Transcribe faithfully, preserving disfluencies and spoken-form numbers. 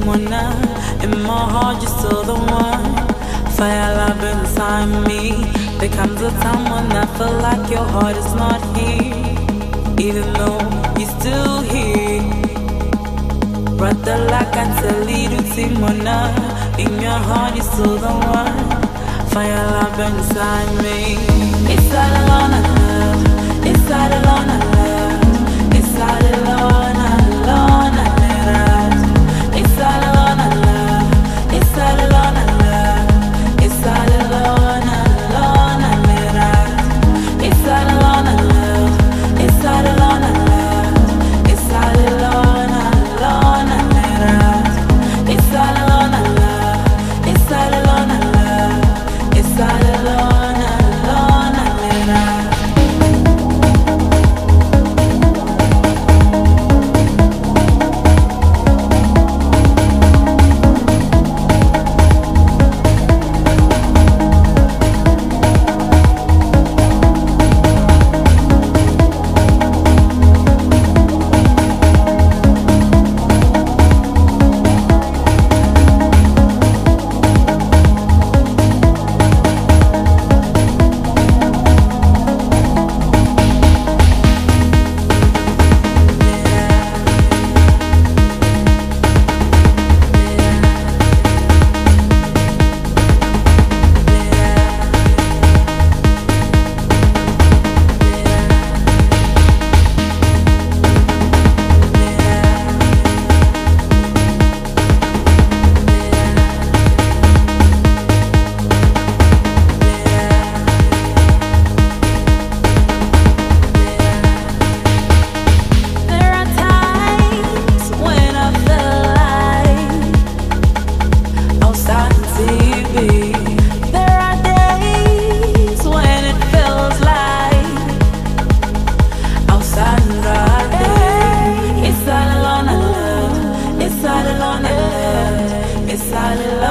simona. In my heart, you're still the one. Fire love inside me. There comes a time when I feel like your heart is not here, even though you're still here. Brother, like I tell you, simona. In your heart, you're still the one. Fire love inside me. It's all alone, I love. It's all alone, I love. It's all alone, alone, I love. It's all alone, I love. It's all alone, I love. It's all alone, alone, I love. It's all alone, I love. It's all alone, I love. It's all alone, alone, I love. It's all alone, I love. It's all alone, I love. It's all alone, alone, I love. It's all alone.